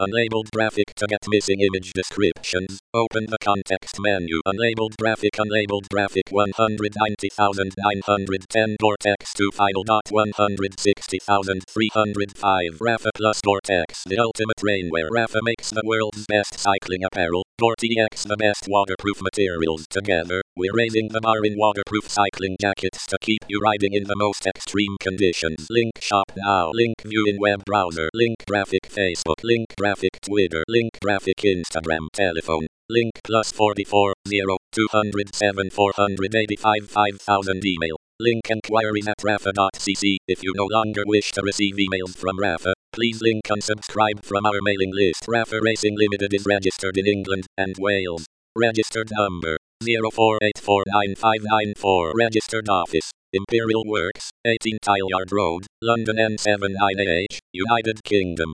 Unlabeled graphic to get missing image descriptions. Open the context menu. Unlabeled graphic 190,910 Gore-Tex 2 final. 160,305 Rapha plus Gore-Tex, the ultimate rainwear. Rapha makes the world's best cycling apparel. Gore-Tex, the best waterproof materials. Together, we're raising the bar in waterproof cycling jackets to keep you riding in the most extreme conditions. Link shop now. Link view in web browser. Link graphic Facebook. Link graphic Twitter. Link graphic Instagram. Telephone. Link +44 0 207 485 5000 email. Link enquiries at rapha.cc. If you no longer wish to receive emails from Rapha, please link unsubscribe from our mailing list. Rapha Racing Limited is registered in England and Wales. Registered number 04849594. Registered office Imperial Works, 18 Tileyard Road, London N79AH, United Kingdom.